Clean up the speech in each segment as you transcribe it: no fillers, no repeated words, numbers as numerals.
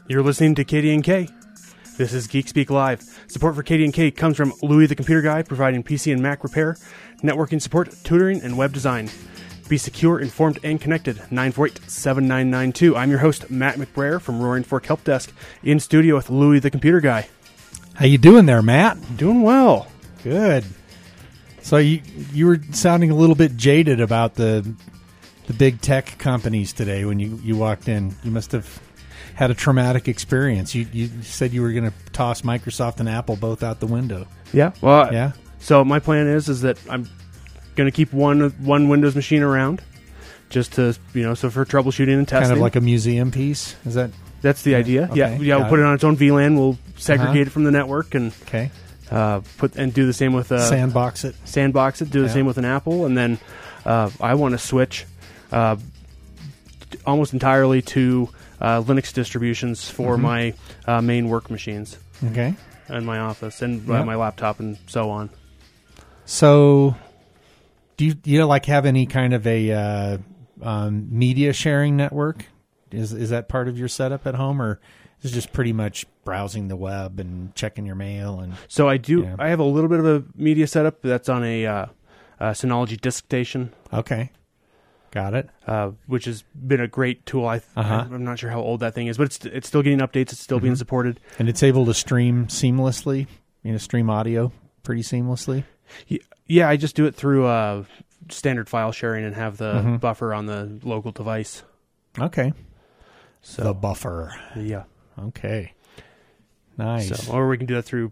You're listening to KDNK. This is Geek Speak Live. Support for KDNK comes from Louie the Computer Guy, providing PC and Mac repair, networking support, tutoring, and web design. Be secure, informed, and connected. 948-7992. I'm your host, Matt McBrayer from Roaring Fork Help Desk, in studio with Louie the Computer Guy. How you doing there, Matt? Doing well. Good. So you were sounding a little bit jaded about the big tech companies today when you walked in. You must have had a traumatic experience. You said you were going to toss Microsoft and Apple both out the window. Yeah. Well, yeah. So my plan is that I'm going to keep one Windows machine around, just to so for troubleshooting and testing. Kind of like a museum piece. Is that? That's the idea. Okay. Yeah. We'll put it on its own VLAN. We'll segregate it from the network and do the same with sandbox it. Sandbox it. Do the same with an Apple, and then I want to switch almost entirely to Linux distributions for my main work machines. Okay. In my office and my laptop and so on. So, do you have any kind of a media sharing network? Is that part of your setup at home, or is it just pretty much browsing the web and checking your mail? And so I do. Yeah. I have a little bit of a media setup that's on a Synology disk station. Okay. Got it. Which has been a great tool. I'm not sure how old that thing is, but it's still getting updates. It's still being supported. And it's able to stream seamlessly, stream audio pretty seamlessly? Yeah, I just do it through standard file sharing and have the buffer on the local device. Okay. So the buffer. Yeah. Okay. Nice. Or we can do that through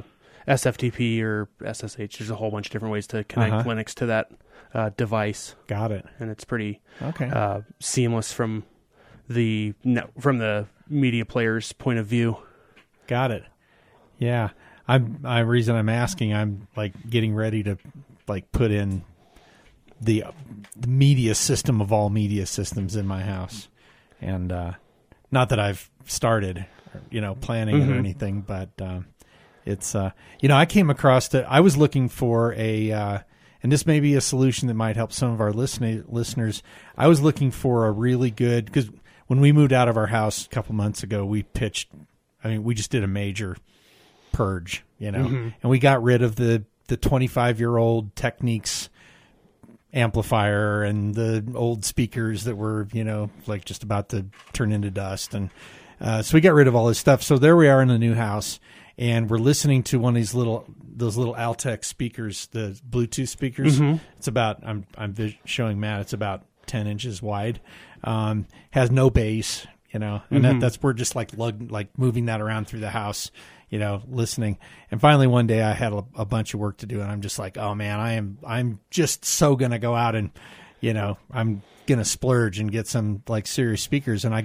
SFTP or SSH. There's a whole bunch of different ways to connect Linux to that device. Got it. And it's pretty seamless from the media player's point of view. Got it. Yeah. Reason I'm asking, I'm getting ready to put in the media system of all media systems in my house, and not that I've started, planning it or anything, but it's I came across I was looking for a. And this may be a solution that might help some of our listeners. I was looking for a really good, because when we moved out of our house a couple months ago, we just did a major purge, and we got rid of the 25-year-old Technics amplifier and the old speakers that were, just about to turn into dust. And so we got rid of all this stuff. So there we are in the new house. And we're listening to one of those little Altec speakers, the Bluetooth speakers. It's about I'm showing Matt. It's about 10 inches wide. Has no bass, and that's we're just moving that around through the house, listening. And finally one day I had a bunch of work to do, and I'm just like, oh man, I'm just so gonna go out and I'm gonna splurge and get some serious speakers. And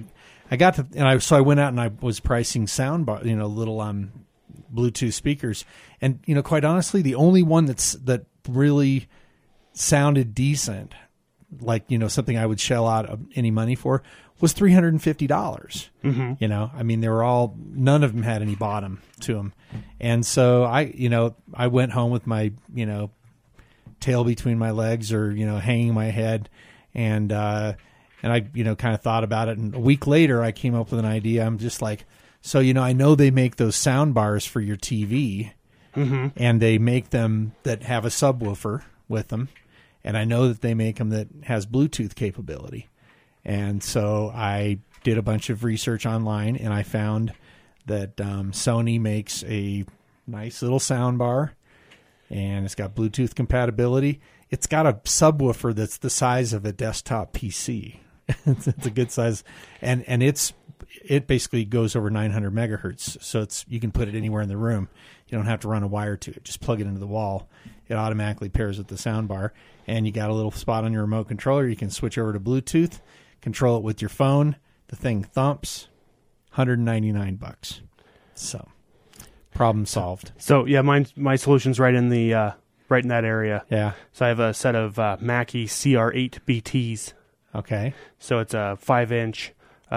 I went out and I was pricing soundbar, little Bluetooth speakers, and quite honestly, the only one that really sounded decent, something I would shell out any money for, was $350. They were all, none of them had any bottom to them, and so I went home with my tail between my legs, or hanging my head, and I kind of thought about it, and a week later I came up with an idea. I'm just like, so, I know they make those sound bars for your TV, and they make them that have a subwoofer with them, and I know that they make them that has Bluetooth capability. And so I did a bunch of research online, and I found that Sony makes a nice little sound bar, and it's got Bluetooth compatibility. It's got a subwoofer that's the size of a desktop PC. It's a good size, and it basically goes over 900 megahertz, so you can put it anywhere in the room. You don't have to run a wire to it. Just plug it into the wall. It automatically pairs with the sound bar, and you got a little spot on your remote controller. You can switch over to Bluetooth, control it with your phone. The thing thumps. $199. So, problem solved. So yeah, my solution's right in that area. Yeah. So I have a set of Mackie CR8 BTs. Okay. So it's a 5-inch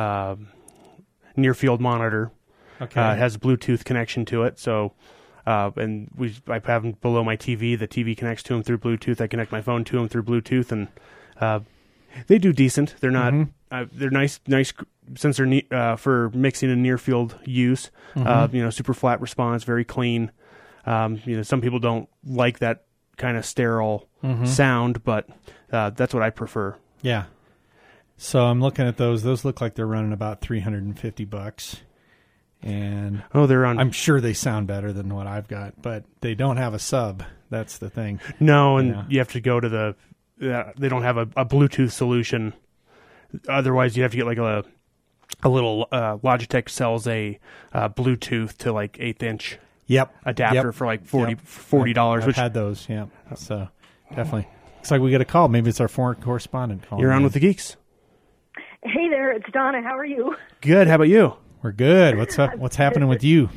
near field monitor. Okay. It has a Bluetooth connection to it. So, I have them below my TV. The TV connects to them through Bluetooth. I connect my phone to them through Bluetooth, and they do decent. They're not they're nice since they're for mixing and near field use. Super flat response, very clean. Some people don't like that kind of sterile sound, but that's what I prefer. Yeah. So I'm looking at those. Those look like they're running about $350. And they're on. I'm sure they sound better than what I've got, but they don't have a sub. That's the thing. No, and you have to go to they don't have a Bluetooth solution. Otherwise, you have to get like a little Logitech sells a Bluetooth to like 1/8-inch adapter for like $40. I've had those. Yeah. So definitely. Looks like we get a call. Maybe it's our foreign correspondent calling. You're on with the Geeks. Hey there, it's Donna. How are you? Good. How about you? We're good. What's happening with you?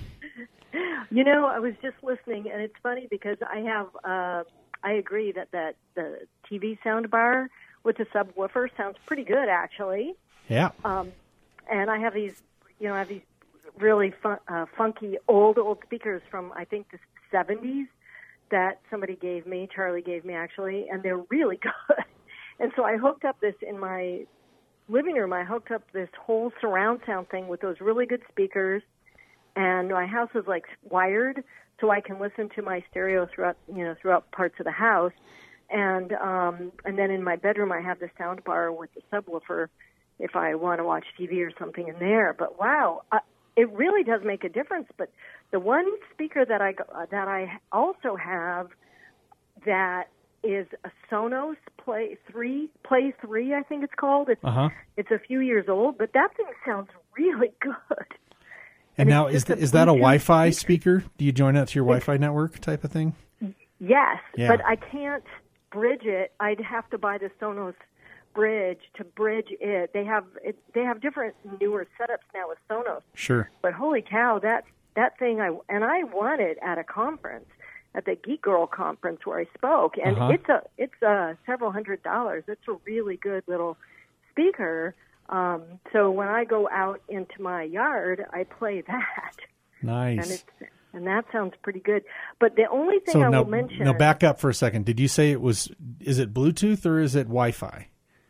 I was just listening, and it's funny because I agree that the TV sound bar with the subwoofer sounds pretty good, actually. Yeah. And I have these really funky old speakers from I think the 70s that somebody gave me, Charlie gave me actually, and they're really good. And so I hooked up this in my living room. I hooked up this whole surround sound thing with those really good speakers, and my house is like wired so I can listen to my stereo throughout parts of the house. And then in my bedroom I have the sound bar with the subwoofer if I want to watch TV or something in there. But wow, it really does make a difference. But the one speaker that I also have that is a Sonos Play 3, I think it's called. It's a few years old, but that thing sounds really good. And now, is that a Wi-Fi speaker? Do you join that to your Wi-Fi network type of thing? Yes, yeah. But I can't bridge it. I'd have to buy the Sonos bridge to bridge it. They have different newer setups now with Sonos. Sure. But holy cow, that thing I won it at a conference, at the Geek Girl conference where I spoke, and it's several $100s. It's a really good little speaker. So when I go out into my yard, I play that. Nice. And that sounds pretty good. But the only thing will mention... Now, back up for a second. Did you say is it Bluetooth or is it Wi-Fi?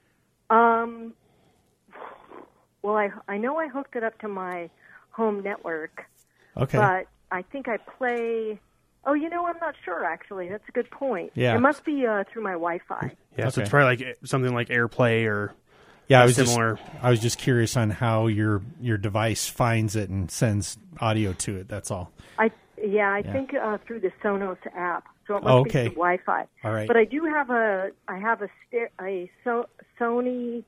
Well, I know I hooked it up to my home network. Okay. But I think I play... Oh, I'm not sure, actually. That's a good point. Yeah. It must be through my Wi-Fi. Yeah, so it's probably like something like AirPlay or similar. I was just curious on how your device finds it and sends audio to it. That's all. I think through the Sonos app. So it must be through Wi-Fi. All right. But I do have a Sony,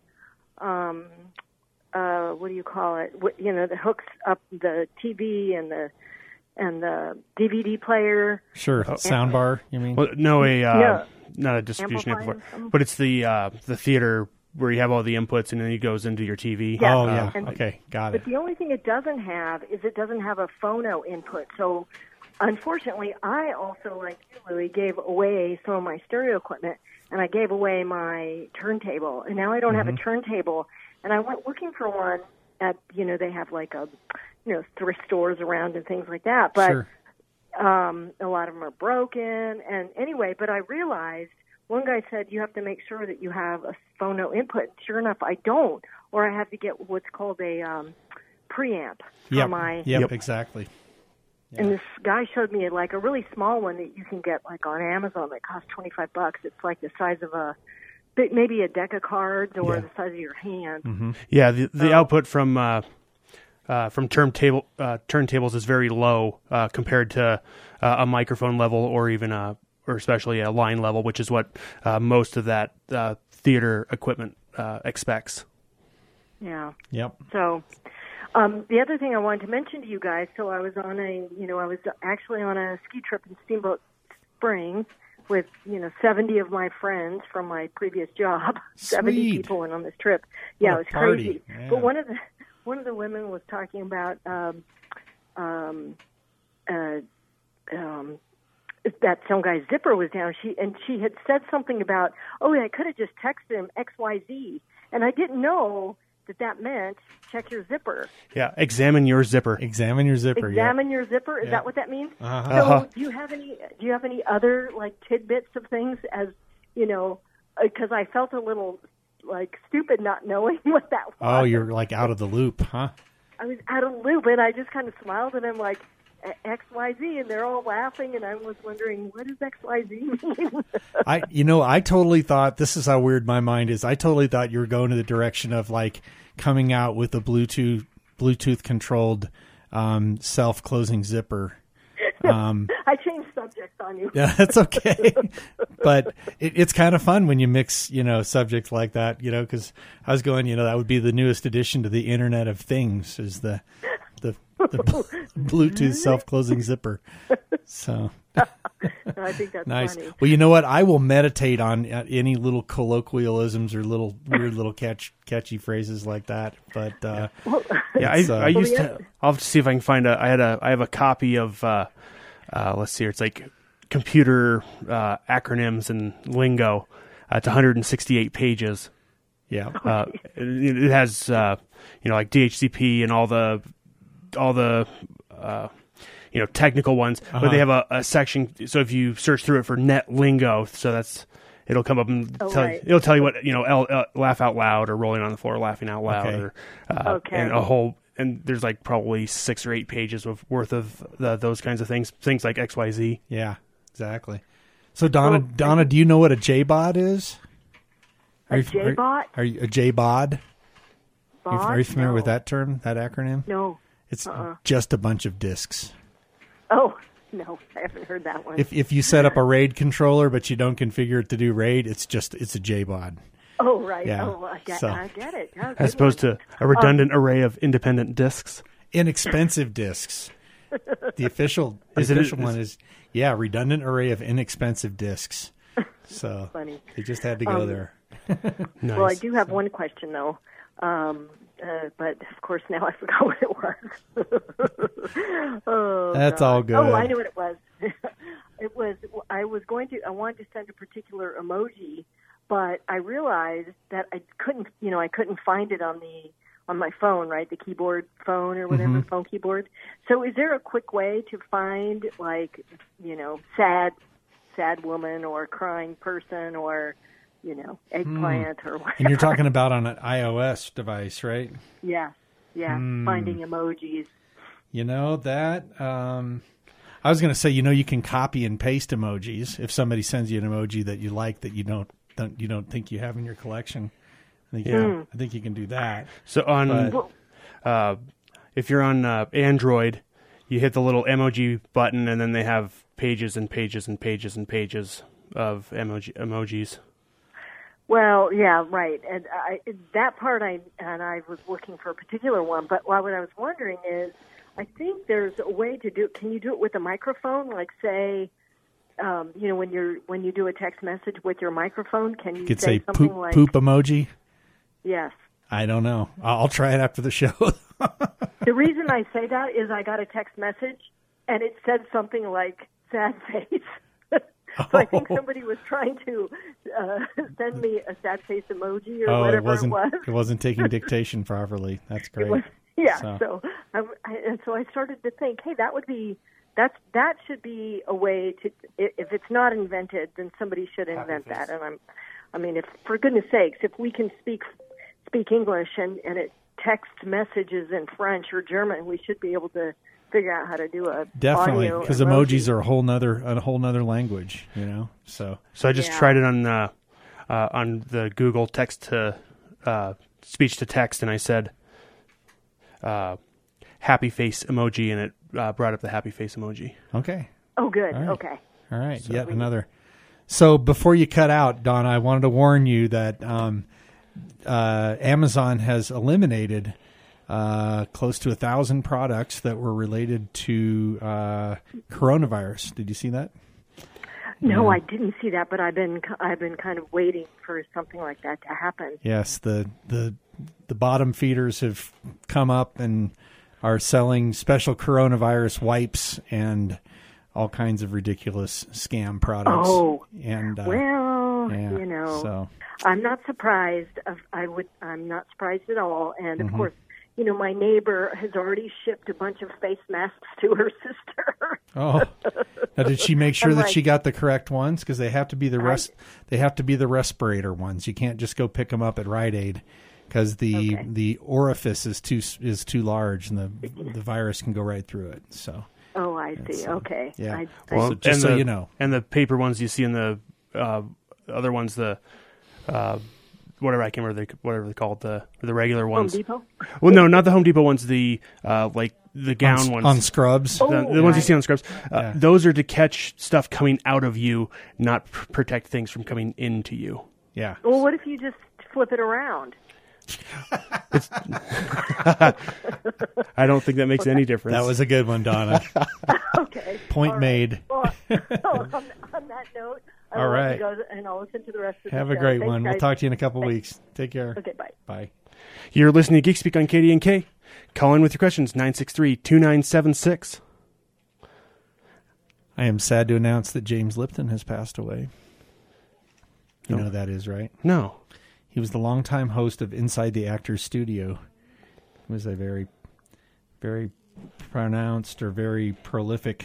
what do you call it? That hooks up the TV and the DVD player. Sure, soundbar. You mean? Well, not a distribution amplifier, but it's the theater where you have all the inputs and then it goes into your TV. Yeah. Oh yeah. Okay, got it. But the only thing it doesn't have is it doesn't have a phono input. So, unfortunately, I also, like you, Louie, gave away some of my stereo equipment, and I gave away my turntable, and now I don't have a turntable. And I went looking for one at they have like thrift stores around and things like that. But sure. A lot of them are broken. And anyway, but I realized one guy said you have to make sure that you have a phono input. Sure enough, I don't, or I have to get what's called a preamp for my. Yep, exactly. Yeah. And this guy showed me like a really small one that you can get like on Amazon that costs $25. It's like the size of maybe a deck of cards or the size of your hand. Mm-hmm. Yeah, the output from turntables is very low compared to a microphone level or even or especially a line level, which is what most of that theater equipment expects. Yeah. Yep. So the other thing I wanted to mention to you guys, so I was actually on a ski trip in Steamboat Springs with 70 of my friends from my previous job. Sweet. 70 people went on this trip. Yeah, it was party. crazy. Yeah. But one of the women was talking about that some guy's zipper was down. She had said something about, I could have just texted him XYZ, and I didn't know that meant check your zipper. Yeah, examine your zipper. Examine your zipper. Examine your zipper. Is that what that means? Uh-huh. So, do you have any other like tidbits of things as because I felt a little like stupid not knowing what that was. Oh, you're like out of the loop, huh? I was out of the loop, and I just kind of smiled, and I'm like, XYZ, and they're all laughing, and I was wondering, what does XYZ mean? I totally thought, this is how weird my mind is, I totally thought you were going to the direction of like coming out with a Bluetooth controlled self-closing zipper. I changed subjects on you. Yeah, that's okay. But it's kind of fun when you mix, subjects like that, because I was going, that would be the newest addition to the Internet of Things is the Bluetooth self-closing zipper. So I think that's nice. funny. Well, you know what? I will meditate on any little colloquialisms or little weird little catchy phrases like that. But I used to. I'll have to see if I can find I have a copy of. Let's see here. It's like computer acronyms and lingo. It's 168 pages. Yeah. It has like DHCP and all the technical ones, but they have a section. So if you search through it for net lingo, it'll come up and it'll tell you what laugh out loud or rolling on the floor laughing out loud and there's like probably 6 or 8 pages worth of those kinds of things like XYZ. Yeah, exactly. So Donna, do you know what a JBOD is? A JBOD? Are you a JBOD? Bod? Are you familiar with that term, that acronym? No. It's just a bunch of disks. Oh, no, I haven't heard that one. If you set up a RAID controller but you don't configure it to do RAID, it's a JBOD. Oh, right. Yeah. Oh, I get it. Oh, as opposed to a redundant array of independent disks. Inexpensive disks. The official one is redundant array of inexpensive disks. So funny. They just had to go there. Nice. Well, I do have one question, though. But, of course, now I forgot what it was. Oh, that's God. all good. Oh, I knew what it was. I wanted to send a particular emoji, but I realized that I couldn't find it on my phone, right? The keyboard phone or whatever, phone keyboard. So is there a quick way to find, like, sad woman or crying person or, eggplant or whatever? And you're talking about on an iOS device, right? Yeah. Finding emojis. That I was going to say, you can copy and paste emojis. If somebody sends you an emoji that you like that you don't think you have in your collection, I think you can do that. So if you're on Android, you hit the little emoji button, and then they have pages and pages and pages and pages of emojis. Well, yeah, right. And that part, I was looking for a particular one. But what I was wondering is, I think there's a way to do it. Can you do it with a microphone? Like, say, when you do a text message with your microphone, can you say something poop, like poop emoji? Yes. I don't know. I'll try it after the show. The reason I say that is I got a text message, and it said something like sad face. So I think somebody was trying to send me a sad face emoji or whatever it was. It wasn't taking dictation properly. That's great. So I started to think, hey, that should be a way to. If it's not invented, then somebody should invent that. And if for goodness sakes, if we can speak English and it text messages in French or German, we should be able to figure out how to do a definitely because emojis are a whole nother language, So I just tried it on the Google text to speech to text, and I said happy face emoji, and it brought up the happy face emoji. Okay. Oh, good. All right. Okay. All right. So yet another. So before you cut out, Donna, I wanted to warn you that Amazon has eliminated close to 1,000 products that were related to coronavirus. Did you see that? No, I didn't see that, but I've been kind of waiting for something like that to happen. Yes, the bottom feeders have come up and are selling special coronavirus wipes and all kinds of ridiculous scam products. Oh, and so I'm not surprised. I'm not surprised at all. And of course, my neighbor has already shipped a bunch of face masks to her sister. Oh, Now, did she make sure I'm that like- she got the correct ones? Because they have to be they have to be the respirator ones. You can't just go pick them up at Rite Aid because the orifice is too large and the virus can go right through it. So. Oh, I see. Okay. Yeah. Well, So just so you know. And the paper ones you see in the other ones, the whatever I can't remember whatever they call it, the regular ones. Home Depot? Well, no, not the Home Depot ones. The like the gown ones on Scrubs. Oh, the ones you see on Scrubs. Yeah. Those are to catch stuff coming out of you, not protect things from coming into you. Yeah. Well, what if you just flip it around? I don't think that makes any difference. That was a good one, Donna. Okay. Point All right. made. Well, on that note, All right. Go and I'll listen to the rest of Have the a show. great Thanks, one. We'll guys. talk to you in a couple Thanks. weeks. Take care. Okay, bye. Bye. You're listening to Geek Speak on KDNK. Call in with your questions, 963-2976. I am sad to announce that James Lipton has passed away. You know who that is, right? No. He was the longtime host of Inside the Actors Studio. He was a very, very pronounced or very prolific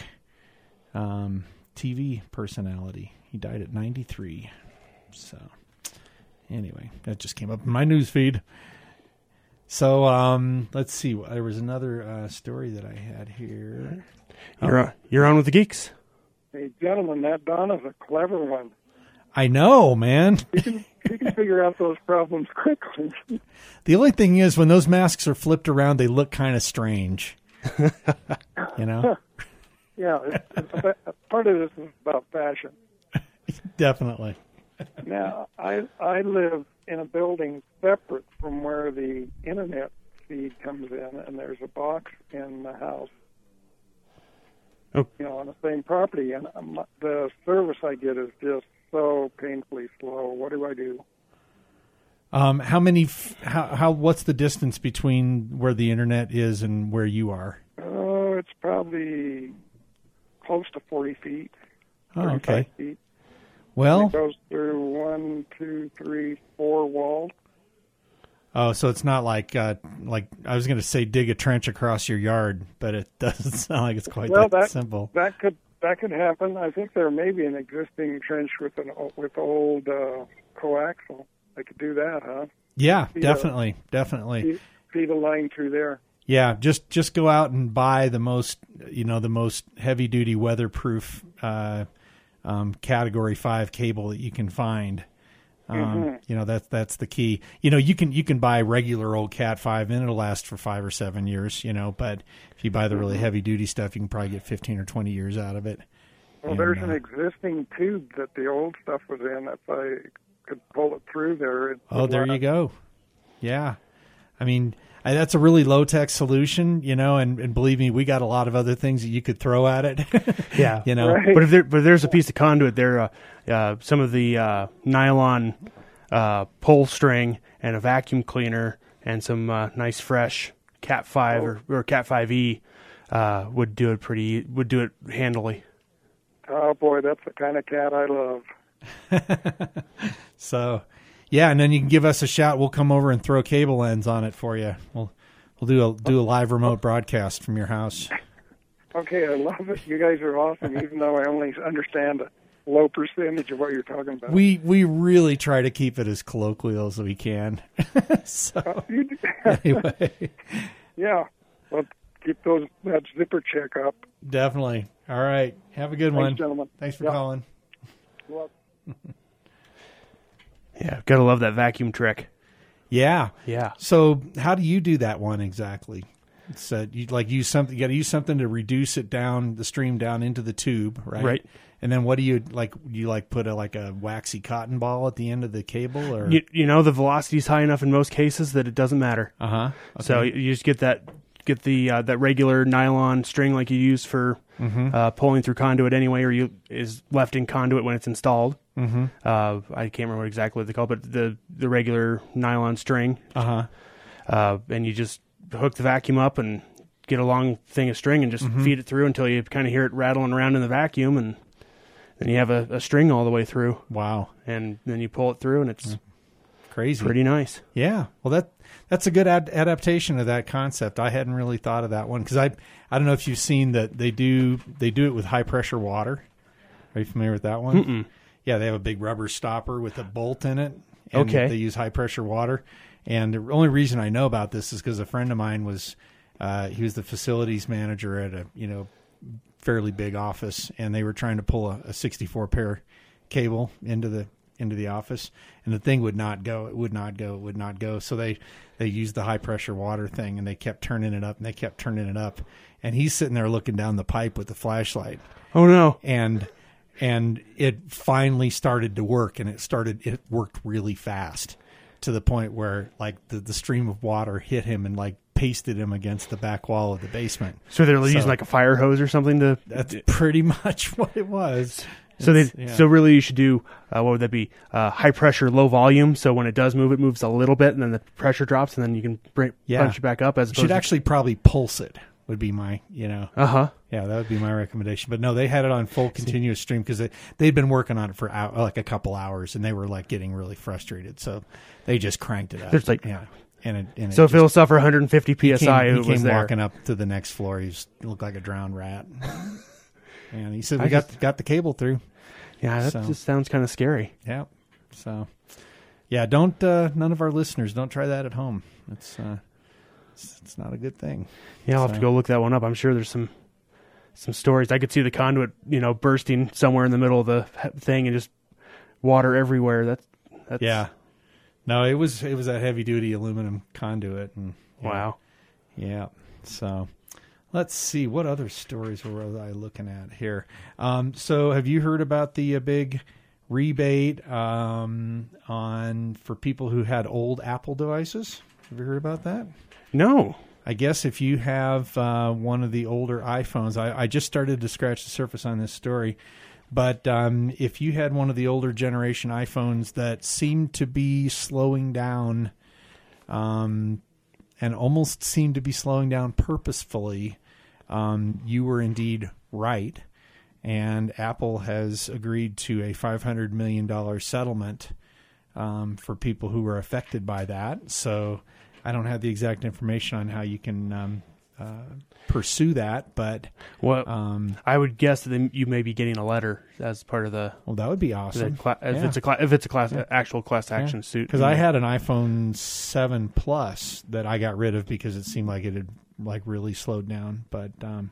TV personality. He died at 93. So, anyway, that just came up in my news feed. So, let's see. There was another story that I had here. You're on with the geeks. Hey, gentlemen, that Donna's a clever one. I know, man. He can figure out those problems quickly. The only thing is, when those masks are flipped around, they look kind of strange. You know? Yeah, part of this is about fashion. Definitely. Now, I live in a building separate from where the internet feed comes in, and there's a box in the house. Oh. You know, on the same property, and the service I get is just so painfully slow. What do I do? What's the distance between where the internet is and where you are? Oh, it's probably close to 40 feet. Oh, 35 okay. feet. Well, It goes through 1, 2, 3, 4 walls. oh, so it's not like I was going to say dig a trench across your yard, but it doesn't sound like it's quite that simple. That could happen. I think there may be an existing trench with old coaxial. I could do that, huh? Yeah, Yeah. definitely. Feed a line through there. Yeah, just go out and buy the most heavy duty weatherproof Category 5 cable that you can find. That's the key. You can buy regular old Cat 5 and it'll last for 5 or 7 years. But if you buy the really heavy duty stuff, you can probably get 15 or 20 years out of it. Well, there's an existing tube that the old stuff was in. If I could pull it through there. There you go. Yeah, I mean. That's a really low-tech solution, and believe me, we got a lot of other things that you could throw at it. Yeah. Right. But if there's a piece of conduit there, some of the nylon pull string and a vacuum cleaner and some nice fresh Cat 5 or Cat 5e would do it handily. Oh boy, that's the kind of cat I love. So, yeah, and then you can give us a shout. We'll come over and throw cable ends on it for you. We'll do a live remote broadcast from your house. Okay, I love it. You guys are awesome, even though I only understand a low percentage of what you're talking about. We really try to keep it as colloquial as we can. So, anyway. Yeah, well, keep that zipper check up. Definitely. All right. Have a good one. Thanks, gentlemen. Thanks for Yeah. calling. Well, Yeah, gotta love that vacuum trick. Yeah. Yeah. So how do you do that one exactly? It's you use something. You got to use something to reduce it down the stream down into the tube, right? Right. And then what do you like? Do you put a waxy cotton ball at the end of the cable, or The velocity's high enough in most cases that it doesn't matter. Okay. So you just get the that regular nylon string like you use for pulling through conduit anyway, or is left in conduit when it's installed. Mm-hmm. I can't remember exactly what they call it, but the regular nylon string. And you just hook the vacuum up and get a long thing of string and just feed it through until you kind of hear it rattling around in the vacuum, and then you have a string all the way through. Wow. And then you pull it through, and it's crazy, pretty nice. Yeah. Well, that's a good adaptation of that concept. I hadn't really thought of that one because I don't know if you've seen that they do it with high pressure water. Are you familiar with that one? Mm-mm. Yeah, they have a big rubber stopper with a bolt in it. And Okay. They use high pressure water. And the only reason I know about this is because a friend of mine he was the facilities manager at a fairly big office, and they were trying to pull a 64 pair cable into the office, and the thing would not go. It would not go. So they used the high pressure water thing, and they kept turning it up, and he's sitting there looking down the pipe with the flashlight. Oh no! And it finally started to work, and it worked really fast to the point where like the stream of water hit him and like pasted him against the back wall of the basement. So they're using like a fire hose or something to. That's pretty much what it was. So really you should do what would that be? High pressure, low volume. So when it does move, it moves a little bit, and then the pressure drops, and then you can punch it back up. As should actually probably pulse it. Would be my Yeah, that would be my recommendation. But no, they had it on full continuous stream because they'd been working on it for like a couple hours, and they were like getting really frustrated. So they just cranked it up. There's like And so if it'll suffer 150 psi, he came walking up to the next floor. He looked like a drowned rat. And he said, "We got the cable through." Yeah, that just sounds kind of scary. Yeah. So, yeah, don't none of our listeners don't try that at home. It's not a good thing. Yeah, I'll have to go look that one up. I'm sure there's some stories. I could see the conduit, bursting somewhere in the middle of the thing and just water everywhere. That's yeah. No, it was a heavy duty aluminum conduit. And wow. Yeah. So. Let's see, what other stories were I looking at here? So have you heard about the big rebate for people who had old Apple devices? Have you heard about that? No. I guess if you have one of the older iPhones, I just started to scratch the surface on this story, but if you had one of the older generation iPhones that seemed to be slowing down and almost seemed to be slowing down purposefully, you were indeed right. And Apple has agreed to a $500 million settlement for people who were affected by that. So I don't have the exact information on how you can pursue that, but I would guess that you may be getting a letter as part of the. Well, that would be awesome. If it's a actual class action suit. Because I had an iPhone 7 Plus that I got rid of because it seemed like it had like really slowed down. But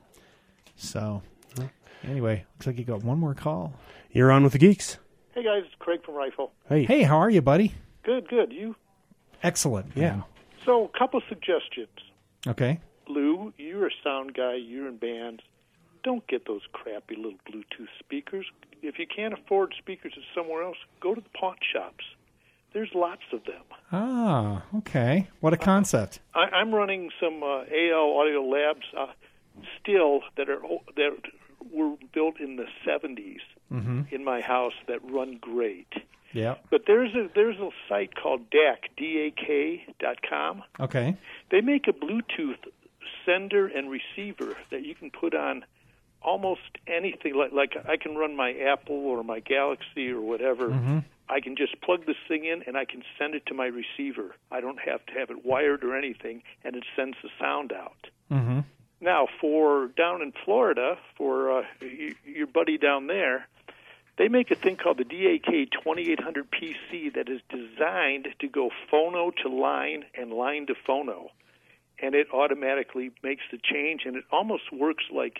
anyway, looks like you got one more call. You're on with the Geeks. Hey guys, it's Craig from Rifle. Hey, how are you, buddy? Good. You? Excellent. Yeah. So, a couple suggestions. Okay. Lou, you're a sound guy, you're in bands. Don't get those crappy little Bluetooth speakers. If you can't afford speakers somewhere else, go to the pawn shops. There's lots of them. Ah, okay. What a concept. I'm running some AL Audio Labs still that were built in the 70s in my house that run great. Yeah. But there's a site called DAK, DAK.com. Okay. They make a Bluetooth sender and receiver that you can put on almost anything. Like I can run my Apple or my Galaxy or whatever. I can just plug this thing in and I can send it to my receiver. I don't have to have it wired or anything, and it sends the sound out. Now, for down in Florida, for your buddy down there, they make a thing called the DAK 2800 PC that is designed to go phono to line and line to phono, and it automatically makes the change, and it almost works like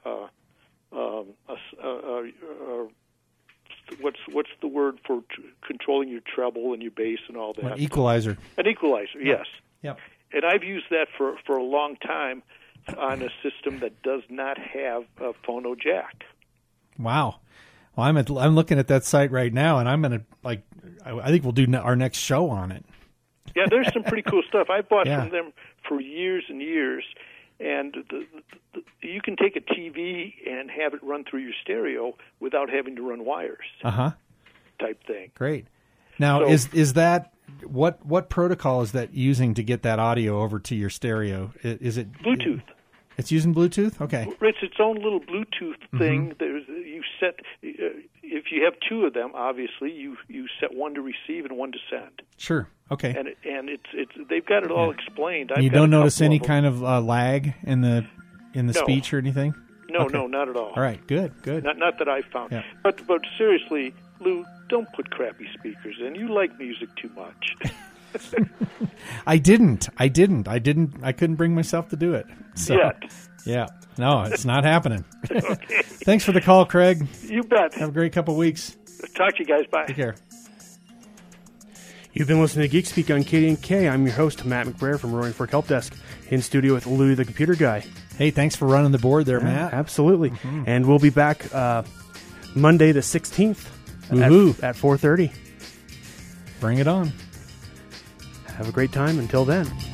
what's the word for controlling your treble and your bass and all that? An equalizer. An equalizer, yes. Yep. And I've used that for a long time on a system that does not have a phono jack. Wow. Well, I'm looking at that site right now, and I'm gonna I think we'll do our next show on it. Yeah, there's some pretty cool stuff. I bought from them for years and years, and you can take a TV and have it run through your stereo without having to run wires. Type thing. Great. Now, is that what protocol is that using to get that audio over to your stereo? Is it Bluetooth? It's using Bluetooth? Okay. It's its own little Bluetooth thing. There's you set if you have two of them, obviously you set one to receive and one to send. Sure. Okay. And it's they've got it all explained. You don't notice any kind of lag in the speech or anything? No, Okay. no, not at all. All right. Good. Not that I found. Yeah. But seriously, Lou, don't put crappy speakers in. You like music too much. I didn't. I couldn't bring myself to do it. So, Yet. Yeah. No, it's not happening. Okay. Thanks for the call, Craig. You bet. Have a great couple weeks. Talk to you guys. Bye. Take care. You've been listening to Geek Speak on KDNK. I'm your host, Matt McBrayer from Roaring Fork Help Desk, in studio with Louie the Computer Guy. Hey, thanks for running the board there, Matt. Absolutely. And we'll be back Monday the 16th at 4:30. Bring it on. Have a great time until then.